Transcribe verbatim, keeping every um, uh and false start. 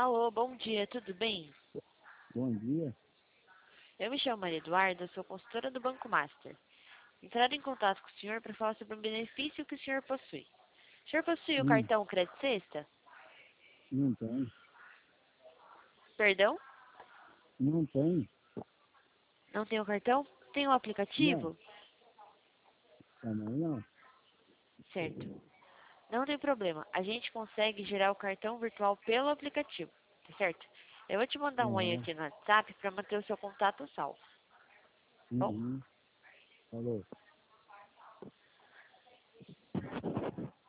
Alô, bom dia, tudo bem? Bom dia. Eu me chamo Maria Eduarda, sou consultora do Banco Master. Entraram em contato com o senhor para falar sobre um benefício que o senhor possui. O senhor possui o Hum, cartão Crédito Sexta? não tem. Perdão? Não tem. Não tem o cartão? Tem o Não. aplicativo? Também não. Certo. Não tem problema, a gente consegue gerar o cartão virtual pelo aplicativo, tá certo? Eu vou te mandar um oi Ah, aqui no WhatsApp para manter o seu contato salvo, tá bom? uhum. Falou.